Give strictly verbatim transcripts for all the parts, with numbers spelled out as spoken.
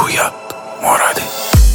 پویا مرادی.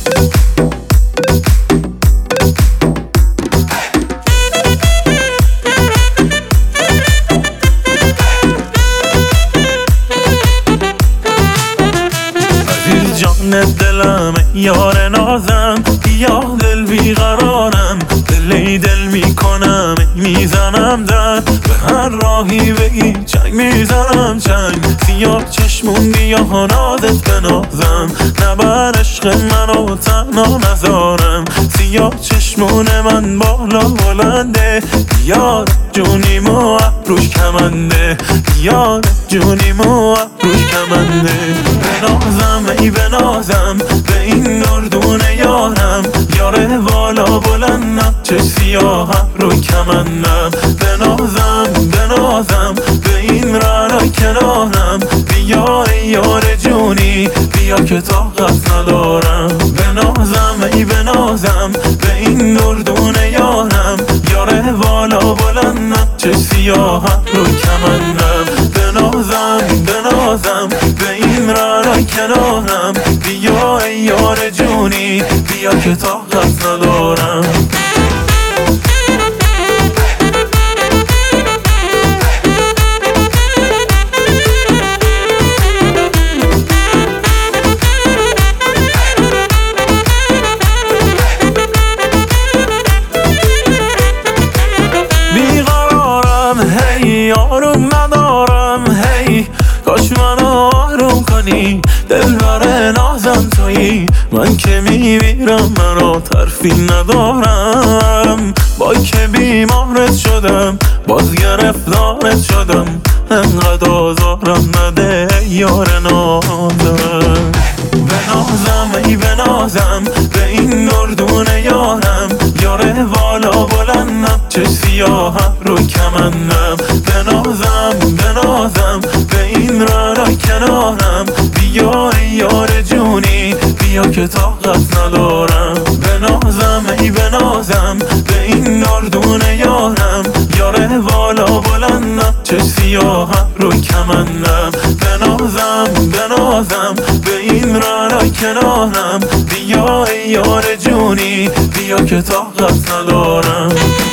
عزیز جان دلم یار نازم، یا دل بیقرارم، دلی دل میکنم میزنم در به هر راهی بگی چنگ میزنم چنگ. سیاه چشمون بیا نازت بنازم، نبر عشق منو تنها نذارم. سیاه چشمون من بالا بلنده، یار جونیمو ابروش کمنده، یار جونیمو ابروش کمنده. بنازم ای بنازم به این دردون یارم، یاره والا بلندم چه سیاه ابرو کمندم. بنازم بنازم به این رعنا کنارم، بیا ای یار جونی بیا که طاقت ندارم. بنازم ای بنازم به این دردون یارم، یاره والا بلندم چه سیاه ابرو کمندم. بنازم بنازم به این رعنا کنارم، بیا ای یار جونی بیا که طاقت ندارم. هی آروم ندارم، هی کاش منو آروم کنی، دل بر نازم تویی، من که میمیرم مرا طرفی ندارم. با که بیمارت شدم باز گرفتارت شدم، انقدر آزارم نده یار نازم. بنازم ای بنازم به این دردون یارم، یاره والا بلندم چه سیاه ابرو کمندم. بنازم بنازم به این رعنا کنارم، بیا ای یار جونی بیا که طاقت ندارم. بنازم ای بنازم به این دردون یارم، یاره والا بلندم چه سیاه ابرو کمندم. بنازم بنازم به این رعنا کنارم، بیا ای یار جونی بیا که طاقت ندارم.